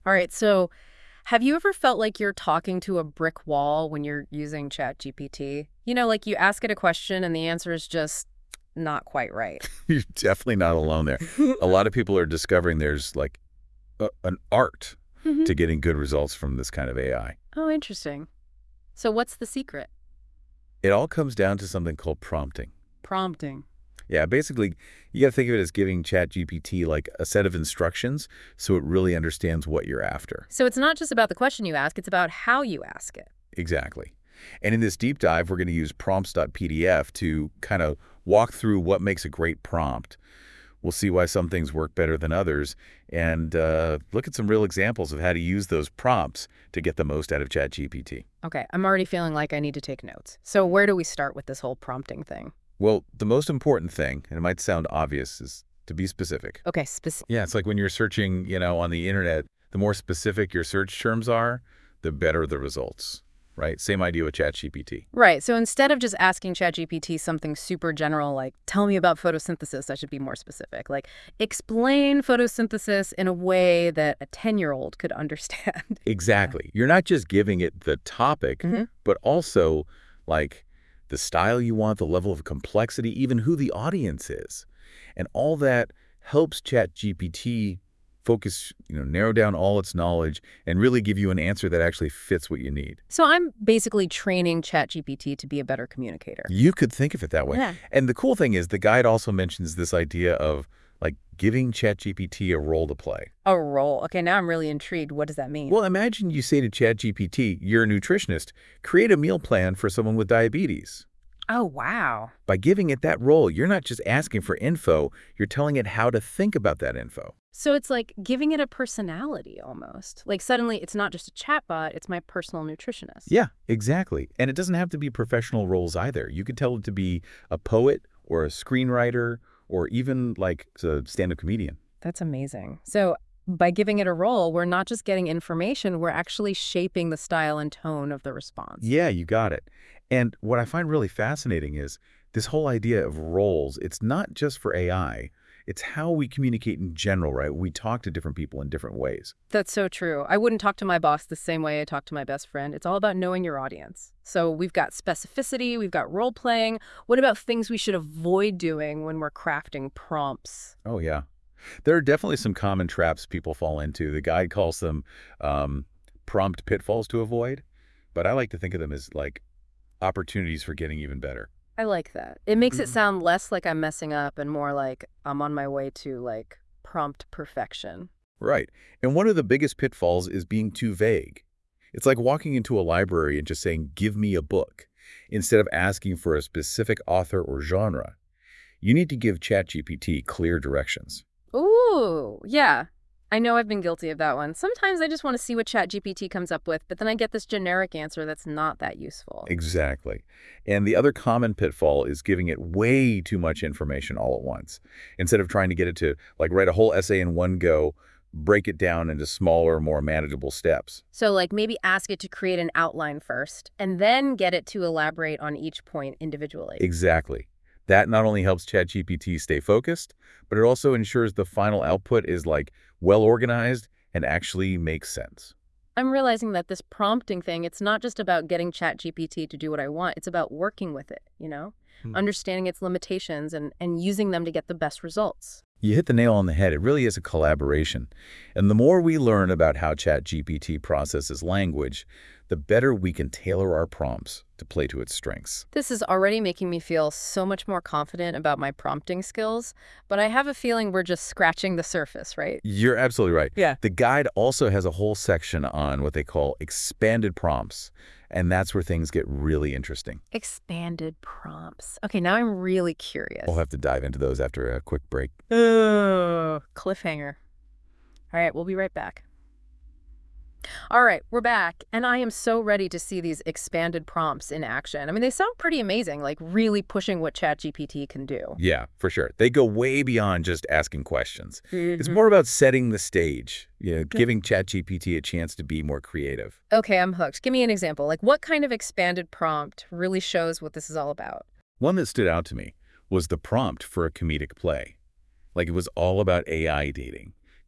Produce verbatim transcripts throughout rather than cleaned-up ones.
All right, so have you ever felt like you're talking to a brick wall when you're using ChatGPT? You know, like you ask it a question and the answer is just not quite right. You're definitely not alone there. A lot of people are discovering there's like a, an art Mhm. to getting good results from this kind of A I. Oh, interesting. So what's the secret? It all comes down to something called prompting. Prompting. Yeah, basically, you got to think of it as giving ChatGPT like a set of instructions so it really understands what you're after. So it's not just about the question you ask, it's about how you ask it. Exactly. And in this deep dive, we're going to use prompts dot P D F to kind of walk through what makes a great prompt. We'll see why some things work better than others and uh, look at some real examples of how to use those prompts to get the most out of ChatGPT. Okay, I'm already feeling like I need to take notes. So where do we start with this whole prompting thing? Well, the most important thing, and it might sound obvious, is to be specific. Okay, specific. Yeah, it's like when you're searching, you know, on the internet, the more specific your search terms are, the better the results, right? Same idea with ChatGPT. Right. So instead of just asking ChatGPT something super general like, tell me about photosynthesis, I should be more specific. Like, explain photosynthesis in a way that a ten-year-old could understand. Exactly. You're not just giving it the topic, hmm but also like the style you want, the level of complexity, even who the audience is. And all that helps ChatGPT focus, you know, narrow down all its knowledge and really give you an answer that actually fits what you need. So I'm basically training ChatGPT to be a better communicator. You could think of it that way. Yeah. And the cool thing is the guide also mentions this idea of like giving ChatGPT a role to play. A role. Okay, now I'm really intrigued. What does that mean? Well, imagine you say to ChatGPT, you're a nutritionist, create a meal plan for someone with diabetes. Oh, wow. By giving it that role, you're not just asking for info, you're telling it how to think about that info. So it's like giving it a personality almost. Like suddenly it's not just a chatbot, it's my personal nutritionist. Yeah, exactly. And it doesn't have to be professional roles either. You could tell it to be a poet or a screenwriter or even like a stand-up comedian. That's amazing. So by giving it a role, we're not just getting information, we're actually shaping the style and tone of the response. Yeah, you got it. And what I find really fascinating is this whole idea of roles. It's not just for A I. It's how we communicate in general, right? We talk to different people in different ways. That's so true. I wouldn't talk to my boss the same way I talk to my best friend. It's all about knowing your audience. So we've got specificity, we've got role playing. What about things we should avoid doing when we're crafting prompts? Oh, yeah. There are definitely some common traps people fall into. The guide calls them um, prompt pitfalls to avoid, but I like to think of them as like opportunities for getting even better. I like that. It makes it sound less like I'm messing up and more like I'm on my way to like prompt perfection. Right. And one of the biggest pitfalls is being too vague. It's like walking into a library and just saying, give me a book, instead of asking for a specific author or genre. You need to give ChatGPT clear directions. Ooh, yeah. I know I've been guilty of that one. Sometimes I just want to see what ChatGPT comes up with, but then I get this generic answer that's not that useful. Exactly. And the other common pitfall is giving it way too much information all at once. Instead of trying to get it to like write a whole essay in one go, break it down into smaller, more manageable steps. So like maybe ask it to create an outline first and then get it to elaborate on each point individually. Exactly. That not only helps ChatGPT stay focused, but it also ensures the final output is like well organized and actually makes sense. I'm realizing that this prompting thing, it's not just about getting ChatGPT to do what I want. It's about working with it, you know, Hmm. understanding its limitations and, and using them to get the best results. You hit the nail on the head. It really is a collaboration. And the more we learn about how ChatGPT processes language, the better we can tailor our prompts to play to its strengths. This is already making me feel so much more confident about my prompting skills, but I have a feeling we're just scratching the surface, right? You're absolutely right. Yeah. The guide also has a whole section on what they call expanded prompts, and that's where things get really interesting. Expanded prompts. Okay, now I'm really curious. We'll have to dive into those after a quick break. Ugh, cliffhanger. All right, we'll be right back. All right, we're back, and I am so ready to see these expanded prompts in action. I mean, they sound pretty amazing, like really pushing what ChatGPT can do. Yeah, for sure. They go way beyond just asking questions. It's Mhm. more about setting the stage, you know, giving ChatGPT a chance to be more creative. Okay, I'm hooked. Give me an example. Like, what kind of expanded prompt really shows what this is all about? One that stood out to me was the prompt for a comedic play. Like it was all about A I dating.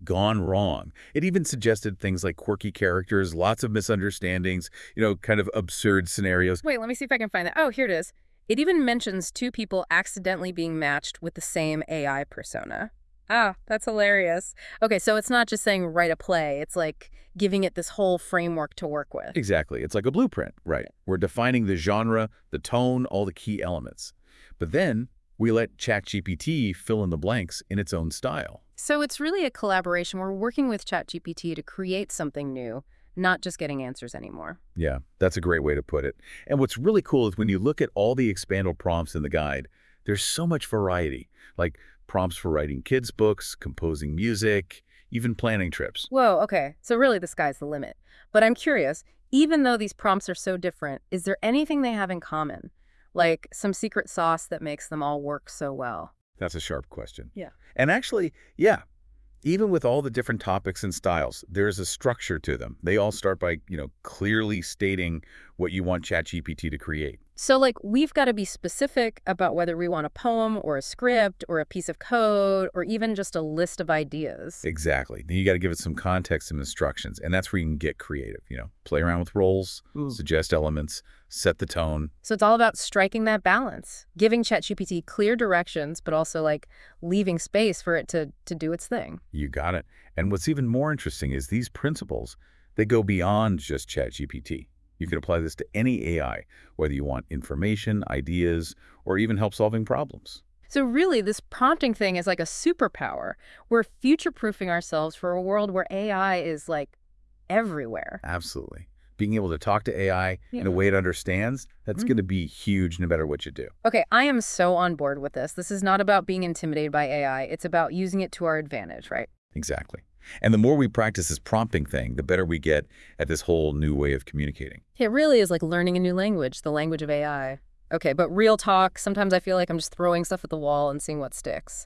gone wrong. It even suggested things like quirky characters, lots of misunderstandings, you know, kind of absurd scenarios. Wait, let me see if I can find that. Oh, here it is. It even mentions two people accidentally being matched with the same A I persona. Ah, that's hilarious. Okay, so it's not just saying write a play. It's like giving it this whole framework to work with. Exactly. It's like a blueprint, right? We're defining the genre, the tone, all the key elements. But then we let ChatGPT fill in the blanks in its own style. So it's really a collaboration. We're working with ChatGPT to create something new, not just getting answers anymore. Yeah, that's a great way to put it. And what's really cool is when you look at all the expandable prompts in the guide, there's so much variety, like prompts for writing kids' books, composing music, even planning trips. Whoa, okay. So really the sky's the limit. But I'm curious, even though these prompts are so different, is there anything they have in common? Like some secret sauce that makes them all work so well? That's a sharp question. Yeah. And actually, yeah, even with all the different topics and styles, there's a structure to them. They all start by, you know, clearly stating what you want ChatGPT to create. So, like, we've got to be specific about whether we want a poem or a script or a piece of code or even just a list of ideas. Exactly. Then you got to give it some context and instructions, and that's where you can get creative, you know, play around with roles, Ooh. suggest elements, set the tone. So it's all about striking that balance, giving ChatGPT clear directions, but also, like, leaving space for it to, to do its thing. You got it. And what's even more interesting is these principles, they go beyond just ChatGPT. You can apply this to any A I, whether you want information, ideas, or even help solving problems. So really, this prompting thing is like a superpower. We're future-proofing ourselves for a world where A I is, like, everywhere. Absolutely. Being able to talk to A I Yeah. in a way it understands, that's Mhm. going to be huge no matter what you do. Okay, I am so on board with this. This is not about being intimidated by A I. It's about using it to our advantage, right? Exactly. And the more we practice this prompting thing, the better we get at this whole new way of communicating. It really is like learning a new language, the language of A I. Okay, but real talk, sometimes I feel like I'm just throwing stuff at the wall and seeing what sticks.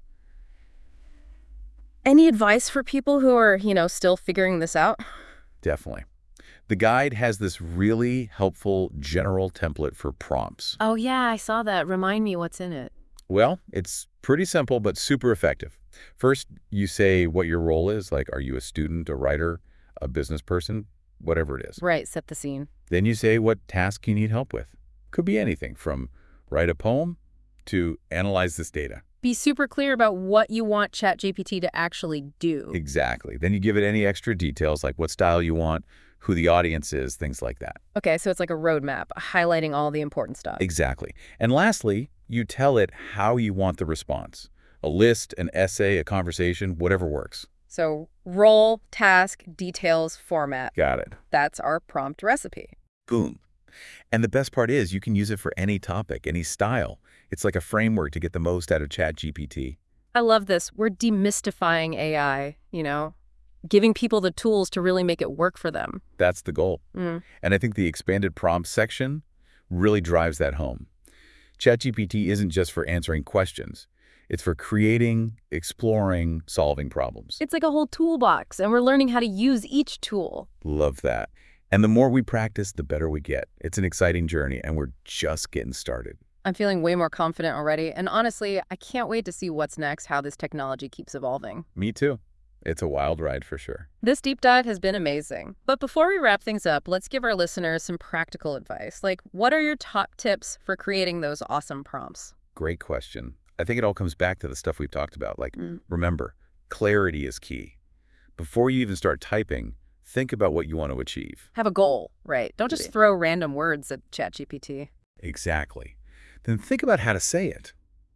Any advice for people who are, you know, still figuring this out? Definitely. The guide has this really helpful general template for prompts. Oh, yeah, I saw that. Remind me what's in it. Well, it's pretty simple, but super effective. First, you say what your role is, like, are you a student, a writer, a business person, whatever it is. Right, set the scene. Then you say what task you need help with. Could be anything from write a poem to analyze this data. Be super clear about what you want ChatGPT to actually do. Exactly. Then you give it any extra details, like what style you want, who the audience is, things like that. Okay, so it's like a roadmap, highlighting all the important stuff. Exactly. And lastly, you tell it how you want the response. A list, an essay, a conversation, whatever works. So role, task, details, format. Got it. That's our prompt recipe. Boom. And the best part is you can use it for any topic, any style. It's like a framework to get the most out of ChatGPT. I love this. We're demystifying A I, you know, giving people the tools to really make it work for them. That's the goal. Mm. And I think the expanded prompt section really drives that home. ChatGPT isn't just for answering questions. It's for creating, exploring, solving problems. It's like a whole toolbox, and we're learning how to use each tool. Love that. And the more we practice, the better we get. It's an exciting journey, and we're just getting started. I'm feeling way more confident already, and honestly, I can't wait to see what's next, how this technology keeps evolving. Me too. It's a wild ride for sure. This deep dive has been amazing. But before we wrap things up, let's give our listeners some practical advice. Like, what are your top tips for creating those awesome prompts? Great question. I think it all comes back to the stuff we've talked about. Like, Mm. remember, clarity is key. Before you even start typing, think about what you want to achieve. Have a goal, right? Don't just throw random words at ChatGPT. Exactly. Then think about how to say it.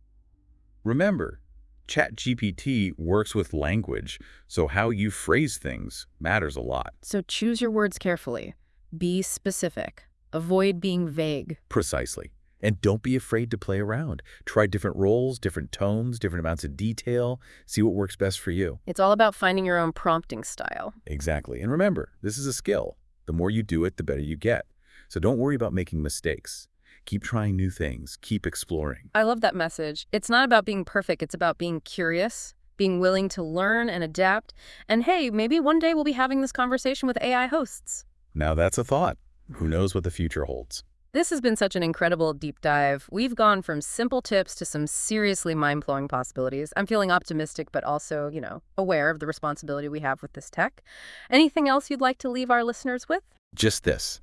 Remember, ChatGPT works with language, so how you phrase things matters a lot. So choose your words carefully. Be specific. Avoid being vague. Precisely. And don't be afraid to play around. Try different roles, different tones, different amounts of detail. See what works best for you. It's all about finding your own prompting style. Exactly. And remember, this is a skill. The more you do it, the better you get. So don't worry about making mistakes. Keep trying new things. Keep exploring. I love that message. It's not about being perfect. It's about being curious, being willing to learn and adapt. And hey, maybe one day we'll be having this conversation with A I hosts. Now that's a thought. Who knows what the future holds? This has been such an incredible deep dive. We've gone from simple tips to some seriously mind-blowing possibilities. I'm feeling optimistic, but also, you know, aware of the responsibility we have with this tech. Anything else you'd like to leave our listeners with? Just this.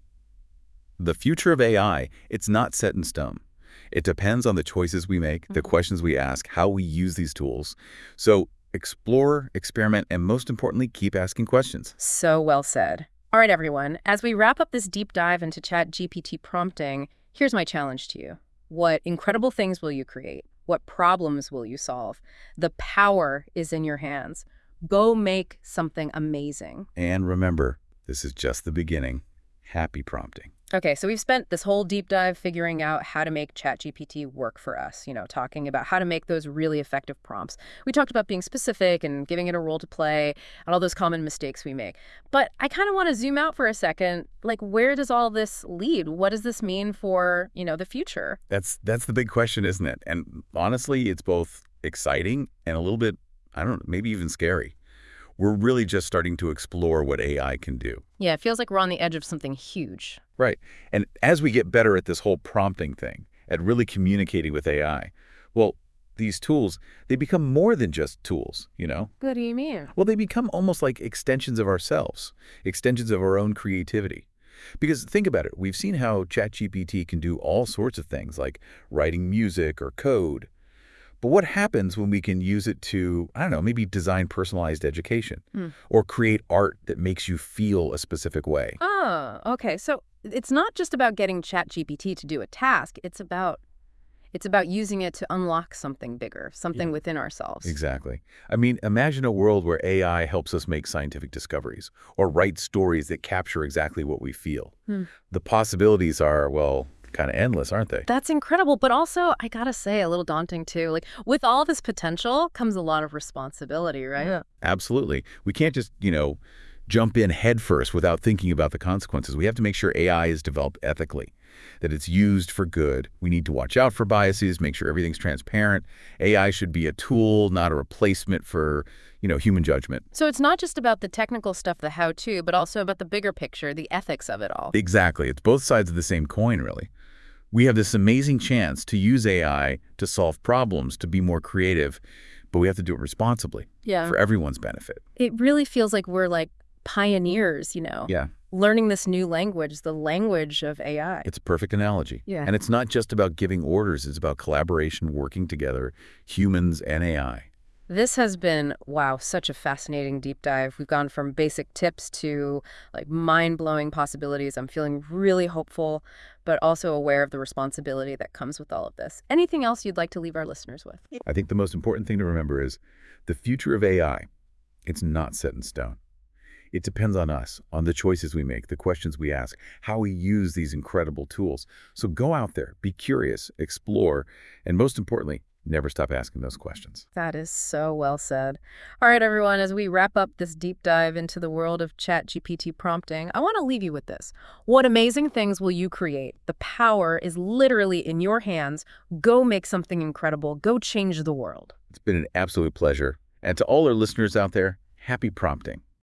The future of A I, it's not set in stone. It depends on the choices we make, the Mhm. questions we ask, how we use these tools. So explore, experiment, and most importantly, keep asking questions. So well said. All right, everyone. As we wrap up this deep dive into ChatGPT prompting, here's my challenge to you. What incredible things will you create? What problems will you solve? The power is in your hands. Go make something amazing. And remember, this is just the beginning. Happy prompting. Okay, so we've spent this whole deep dive figuring out how to make ChatGPT work for us, you know, talking about how to make those really effective prompts. We talked about being specific and giving it a role to play and all those common mistakes we make. But I kind of want to zoom out for a second. Like, where does all this lead? What does this mean for, you know, the future? That's that's the big question, isn't it? And honestly, it's both exciting and a little bit, I don't know, maybe even scary. We're really just starting to explore what A I can do. Yeah, it feels like we're on the edge of something huge. Right. And as we get better at this whole prompting thing, at really communicating with A I, well, these tools, they become more than just tools, you know? What do you mean? Well, they become almost like extensions of ourselves, extensions of our own creativity. Because think about it, we've seen how ChatGPT can do all sorts of things like writing music or code. But what happens when we can use it to, I don't know, maybe design personalized education Hmm. or create art that makes you feel a specific way? Oh, okay. So it's not just about getting ChatGPT to do a task. It's about it's about using it to unlock something bigger, something Yeah. within ourselves. Exactly. I mean, imagine a world where A I helps us make scientific discoveries or write stories that capture exactly what we feel. Hmm. The possibilities are, well, kind of endless, aren't they? That's incredible, but also, I gotta say, a little daunting too. Like, with all this potential comes a lot of responsibility, right? Yeah. Absolutely. We can't just, you know, jump in headfirst without thinking about the consequences. We have to make sure A I is developed ethically, that it's used for good. We need to watch out for biases, make sure everything's transparent. A I should be a tool, not a replacement for, you know, human judgment. So it's not just about the technical stuff, the how-to, but also about the bigger picture, the ethics of it all. Exactly. It's both sides of the same coin, really. We have this amazing chance to use A I to solve problems, to be more creative, but we have to do it responsibly Yeah. for everyone's benefit. It really feels like we're like pioneers, you know, Yeah, learning this new language, the language of A I. it's a perfect analogy. Yeah. And it's not just about giving orders. It's about collaboration, working together, humans and A I. This has been, wow, such a fascinating deep dive. We've gone from basic tips to like mind-blowing possibilities. I'm feeling really hopeful, but also aware of the responsibility that comes with all of this. Anything else you'd like to leave our listeners with? I think the most important thing to remember is the future of A I, it's not set in stone. It depends on us, on the choices we make, the questions we ask, how we use these incredible tools. So go out there, be curious, explore, and most importantly, never stop asking those questions. That is so well said. All right, everyone, as we wrap up this deep dive into the world of ChatGPT prompting, I want to leave you with this. What amazing things will you create? The power is literally in your hands. Go make something incredible. Go change the world. It's been an absolute pleasure. And to all our listeners out there, happy prompting.